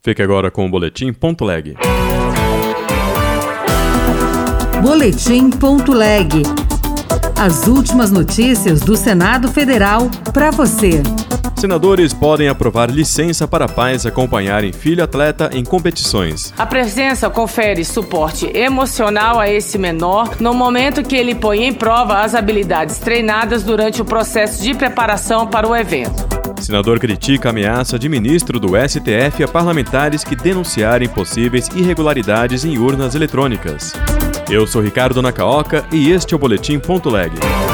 Fique agora com o Boletim.leg. Boletim.leg. As últimas notícias do Senado Federal para você. Senadores podem aprovar licença para pais acompanharem filho atleta em competições. A presença confere suporte emocional a esse menor no momento que ele põe em prova as habilidades treinadas durante o processo de preparação para o evento. Senador critica a ameaça de ministro do STF a parlamentares que denunciarem possíveis irregularidades em urnas eletrônicas. Eu sou Ricardo Nakaoka e este é o Boletim.leg.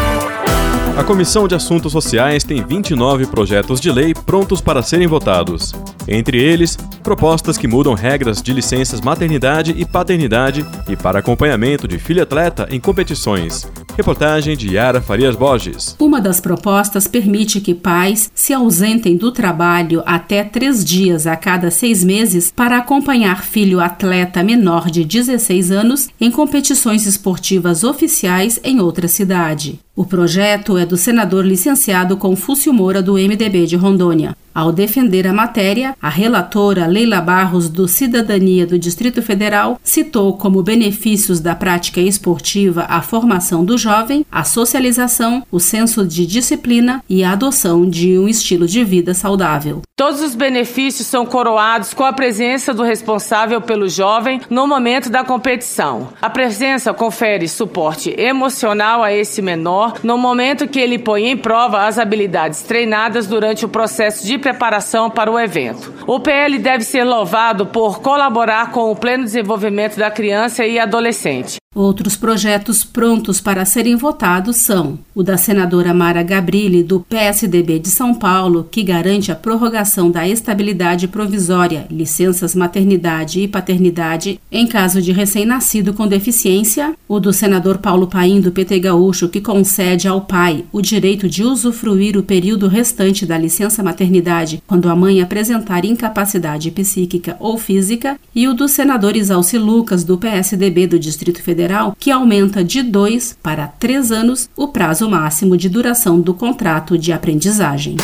A Comissão de Assuntos Sociais tem 29 projetos de lei prontos para serem votados. Entre eles, propostas que mudam regras de licenças maternidade e paternidade e para acompanhamento de filho atleta em competições. Reportagem de Yara Farias Borges. Uma das propostas permite que pais se ausentem do trabalho até 3 dias a cada 6 meses para acompanhar filho atleta menor de 16 anos em competições esportivas oficiais em outra cidade. O projeto é do senador licenciado Confúcio Moura, do MDB de Rondônia. Ao defender a matéria, a relatora Leila Barros, do Cidadania do Distrito Federal, citou como benefícios da prática esportiva a formação do jovem, a socialização, o senso de disciplina e a adoção de um estilo de vida saudável. Todos os benefícios são coroados com a presença do responsável pelo jovem no momento da competição. A presença confere suporte emocional a esse menor no momento que ele põe em prova as habilidades treinadas durante o processo de preparação para o evento. O PL deve ser louvado por colaborar com o pleno desenvolvimento da criança e adolescente. Outros projetos prontos para serem votados são o da senadora Mara Gabrilli, do PSDB de São Paulo, que garante a prorrogação da estabilidade provisória, licenças maternidade e paternidade em caso de recém-nascido com deficiência, o do senador Paulo Paim, do PT Gaúcho, que concede ao pai o direito de usufruir o período restante da licença maternidade quando a mãe apresentar incapacidade psíquica ou física, e o do senador Isalci Lucas, do PSDB do Distrito Federal, que aumenta de 2 para 3 anos o prazo máximo de duração do contrato de aprendizagem.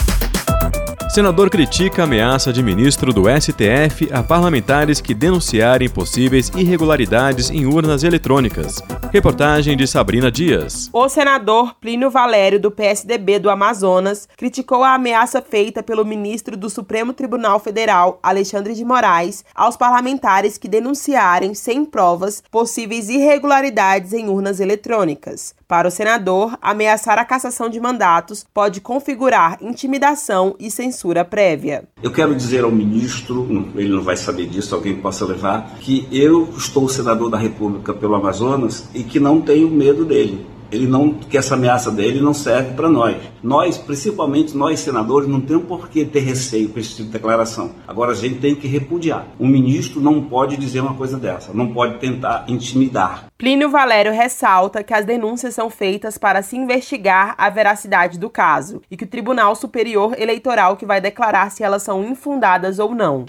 Senador critica a ameaça de ministro do STF a parlamentares que denunciarem possíveis irregularidades em urnas eletrônicas. Reportagem de Sabrina Dias. O senador Plínio Valério, do PSDB do Amazonas, criticou a ameaça feita pelo ministro do Supremo Tribunal Federal, Alexandre de Moraes, aos parlamentares que denunciarem, sem provas, possíveis irregularidades em urnas eletrônicas. Para o senador, ameaçar a cassação de mandatos pode configurar intimidação e censura prévia. Eu quero dizer ao ministro, ele não vai saber disso, alguém possa levar, que eu estou senador da República pelo Amazonas e que não tenho medo dele. Que essa ameaça dele não serve para nós. Nós, principalmente nós senadores, não temos por que ter receio com esse tipo de declaração. Agora a gente tem que repudiar. O ministro não pode dizer uma coisa dessa, não pode tentar intimidar. Plínio Valério ressalta que as denúncias são feitas para se investigar a veracidade do caso e que o Tribunal Superior Eleitoral que vai declarar se elas são infundadas ou não.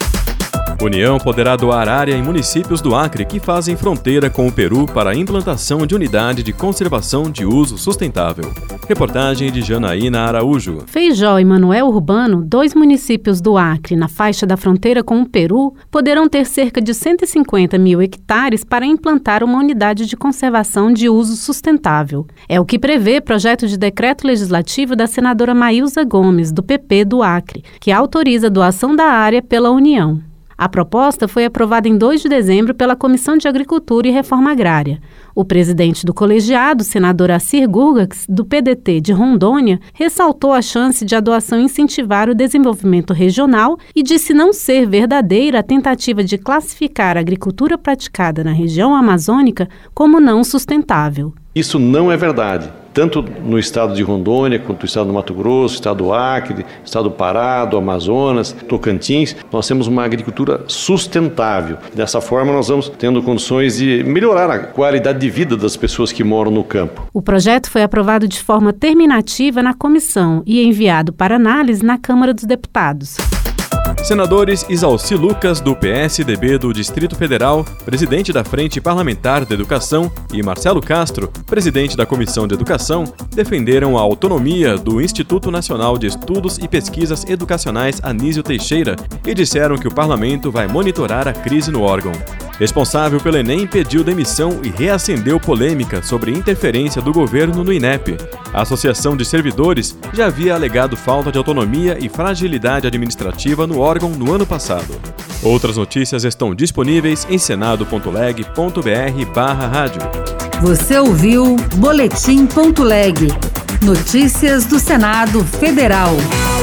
União poderá doar área em municípios do Acre que fazem fronteira com o Peru para a implantação de unidade de conservação de uso sustentável. Reportagem de Janaína Araújo. Feijó e Manoel Urbano, 2 municípios do Acre na faixa da fronteira com o Peru, poderão ter cerca de 150 mil hectares para implantar uma unidade de conservação de uso sustentável. É o que prevê projeto de decreto legislativo da senadora Maílza Gomes, do PP do Acre, que autoriza a doação da área pela União. A proposta foi aprovada em 2 de dezembro pela Comissão de Agricultura e Reforma Agrária. O presidente do colegiado, senador Assir Gurgax, do PDT de Rondônia, ressaltou a chance de a doação incentivar o desenvolvimento regional e disse não ser verdadeira a tentativa de classificar a agricultura praticada na região amazônica como não sustentável. Isso não é verdade. Tanto no estado de Rondônia, quanto no estado do Mato Grosso, estado do Acre, estado do Pará, do Amazonas, Tocantins, nós temos uma agricultura sustentável. Dessa forma, nós vamos tendo condições de melhorar a qualidade de vida das pessoas que moram no campo. O projeto foi aprovado de forma terminativa na comissão e enviado para análise na Câmara dos Deputados. Senadores Isalci Lucas, do PSDB do Distrito Federal, presidente da Frente Parlamentar da Educação, e Marcelo Castro, presidente da Comissão de Educação, defenderam a autonomia do Instituto Nacional de Estudos e Pesquisas Educacionais Anísio Teixeira e disseram que o parlamento vai monitorar a crise no órgão. Responsável pelo Enem pediu demissão e reacendeu polêmica sobre interferência do governo no INEP. A Associação de Servidores já havia alegado falta de autonomia e fragilidade administrativa no órgão no ano passado. Outras notícias estão disponíveis em senado.leg.br/rádio. Você ouviu Boletim.leg. Notícias do Senado Federal.